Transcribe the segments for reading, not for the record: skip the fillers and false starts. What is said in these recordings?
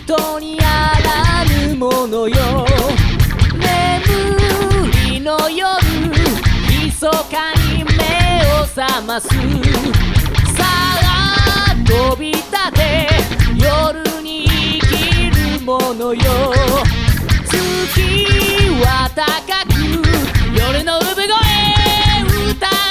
人にあらぬものよ。眠りの夜密かに目を覚ます。さあ飛び立て夜に生きるものよ。月は高く夜の産声歌って声を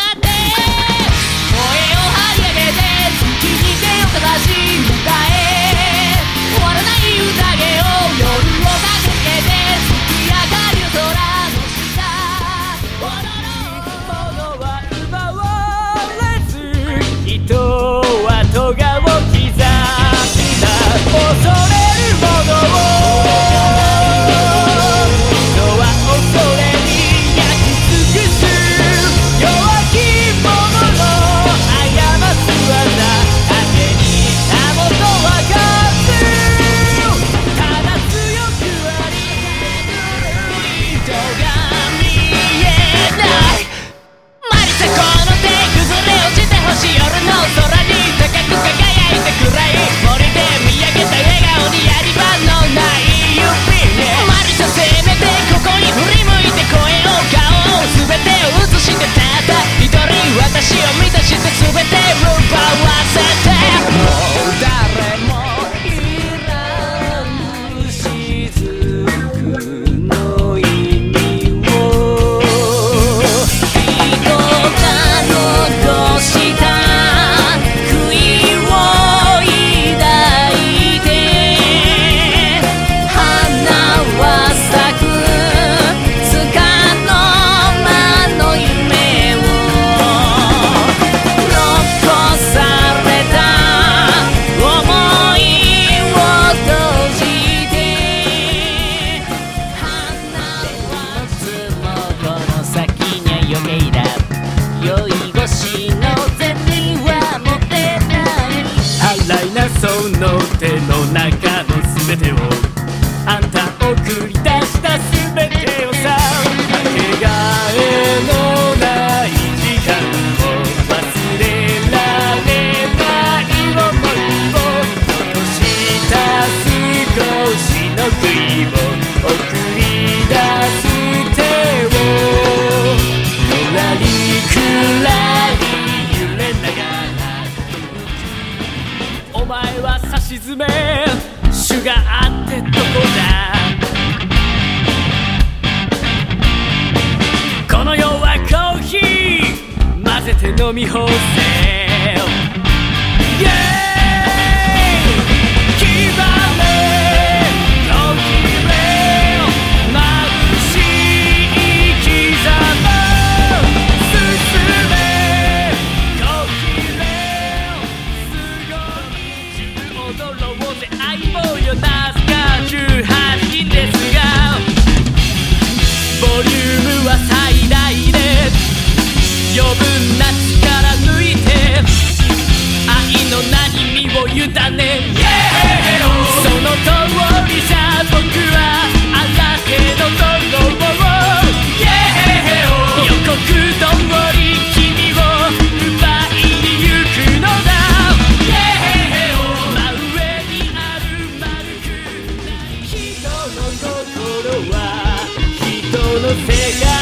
張り上げて月に手をかざし歌え終わらない宴を夜を駆けて月明かりの空の下物は奪われず人は咎を刻んだ恐れるものを私を満たして全てを奪わせてもう誰もいらぬ雫の意味を人が残した悔いを抱いて花は咲く束の間の夢をその手の中の全てをあんた送り出した全てをさかけがえのない時間を忘れられない想いを落とした少しの悔いを送り出す手をのらりくらり揺れながらお前はさしずめ主があってどこだ。この世はコーヒー混ぜて飲み干せボリュームは最大で余分な力抜いて愛の名に身を委ねその通りじゃ僕はあらへの泥棒予告通り君を奪いに行くのだ真上にある丸くない人の心は人の世界